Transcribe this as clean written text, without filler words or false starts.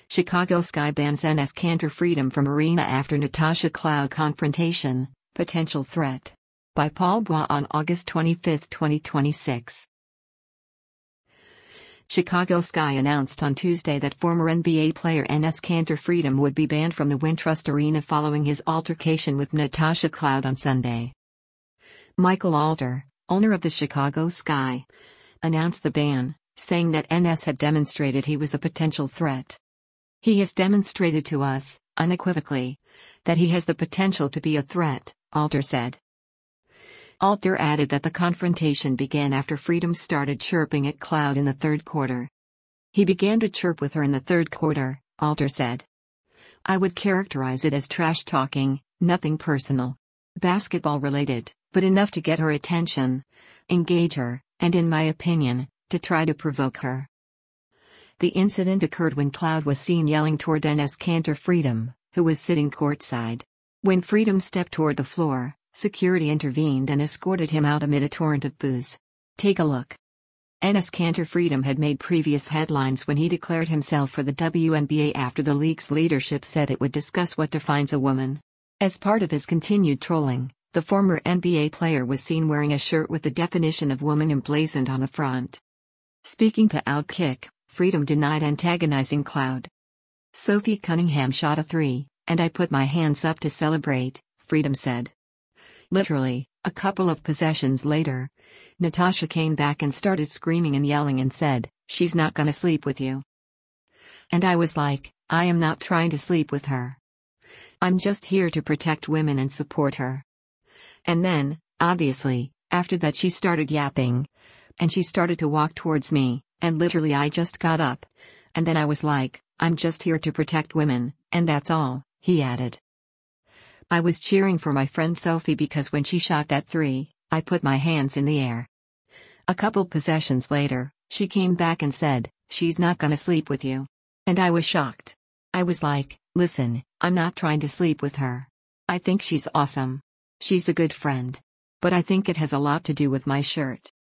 Chicago Sky bans Enes Kanter freedom from arena after Natasha Cloud confrontation, potential threat. By Paul Bois on August 25, 2026. Chicago Sky announced on Tuesday that former NBA player Enes Kanter freedom would be banned from the Wintrust Arena following his altercation with Natasha Cloud on Sunday. Michael Alter, owner of the Chicago Sky, announced the ban, saying that Enes had demonstrated he was a potential threat. "He has demonstrated to us, unequivocally, that he has the potential to be a threat," Alter said. Alter added that the confrontation began after Freedom started chirping at Cloud in the third quarter. "He began to chirp with her in the third quarter," Alter said. "I would characterize it as trash talking, nothing personal. Basketball related, but enough to get her attention, engage her, and in my opinion, to try to provoke her." The incident occurred when Cloud was seen yelling toward Enes Kanter Freedom, who was sitting courtside. When Freedom stepped toward the floor, security intervened and escorted him out amid a torrent of boos. Take a look. Enes Kanter Freedom had made previous headlines when he declared himself for the WNBA after the league's leadership said it would discuss what defines a woman. As part of his continued trolling, the former NBA player was seen wearing a shirt with the definition of woman emblazoned on the front. Speaking to Outkick, Freedom denied antagonizing Cloud. "Sophie Cunningham shot a three, and I put my hands up to celebrate," Freedom said. Literally, a couple of possessions later, Natasha came back and started screaming and yelling and said, "She's not gonna sleep with you." And I was like, I am not trying to sleep with her. I'm just here to protect women and support her. And then, obviously, after that she started yapping. And she started to walk towards me, and literally I just got up. And then I was like, I'm just here to protect women, and that's all, he added. "I was cheering for my friend Sophie because when she shot that three, I put my hands in the air." A couple possessions later, she came back and said, "She's not gonna sleep with you." And I was shocked. I was like, listen, I'm not trying to sleep with her. I think she's awesome. She's a good friend. But I think it has a lot to do with my shirt.